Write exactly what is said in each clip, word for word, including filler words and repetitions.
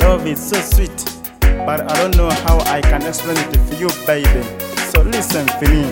love is so sweet, but I don't know how I can explain it for you, baby. So listen to me.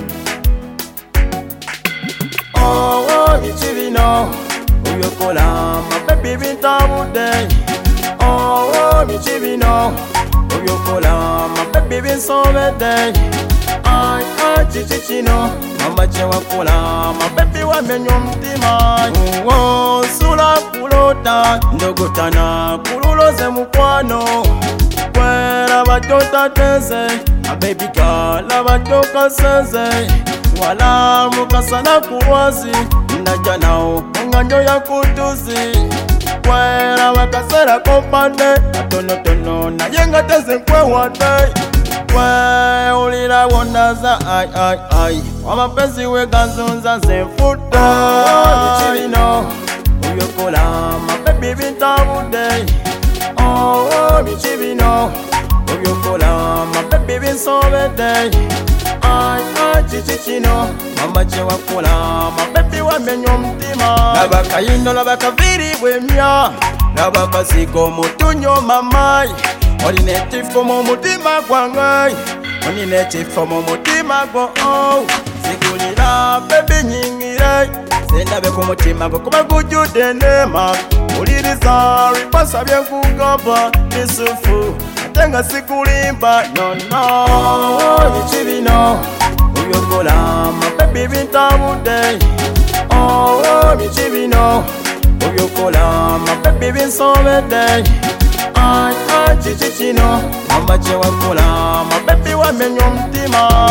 Oh, oh, Michibino, Uyokola, my baby Vintabude. Oh, oh, Michibino, Uyokola, my baby Vinsomede. I, I, Chichichino, Mama Chewakola, my baby Wamenyum Tima. Oh, Sula Kulota, Ndogotana, Kululo Zemukwano. Where Abadota Tese, a baby girl, Abadoka Sese. Wala mukasana kuwazi, ndajanao, unganyo ya kutuzi. Wera wakasera kompande, atono tono, na yenga teze kwe wate. Wee ulira wondaza, ay ay ay, wamapenzi wega nzunza zemfuta. Oh, Michibino, uyokola, mapepi vintabude. Oh, oh, Michibino, uyokola, mapepi vinsobede. Ay, ay, chichichino, mama chewakola, mapepi wamenyo mtima. Labaka yino, labaka viri wemya, labaka siko mutunyo mamai. Onine chifo mo mutima kwangai, onine chifo mo mutima kwa oh. Sikulila baby nyingire, senda beko mutima kwa kuba kujudendema. Uliriza ripasa bya kugaba, nisufu, atenga sikulimba, no no. Oh, Michibino, uyokola, mapepi vintabude. Oh, oh, Michibino, uyokola, mapepi vinsomede. Ay, ay, chichichino, mama chewakola, mapepi wamenyo mtima.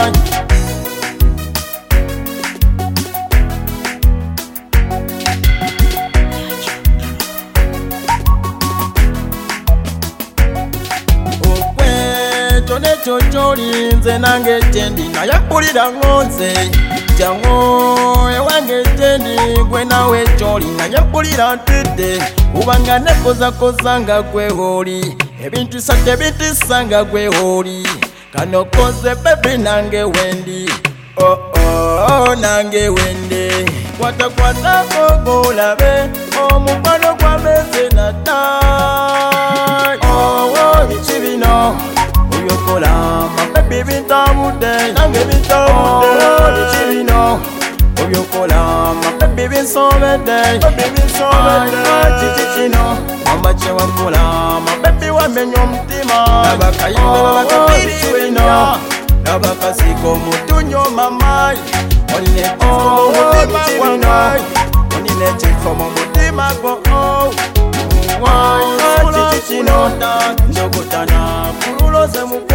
Chone chochori nze nange tendi na yakulira ngonze jango ewange tendi gwe nawe chori na yakulira ntide ubanga nekoza kozanga gwe holi ebintu sate bintu sanga gwe holi kano koze bebe nange wendi oh oh nange wende kwata kwata kogolabe omupano kwa meze na tai oh oh Michibino uyokola, mapepi vintabude. Nange vintabude. Oh, Michibino, uyokola, mapepi vinsomede. Mapepi vinsomede. Ay, chichichino, mama chewakola, mapepi wamenyo mtima. Labaka yino, labaka viri wenya, labaka siko mutunyo mamai. Onine chifo mutima kwangai, onine chifo mutima kwa oh. Ay, chichichino, njogotana, kululo zemukwano.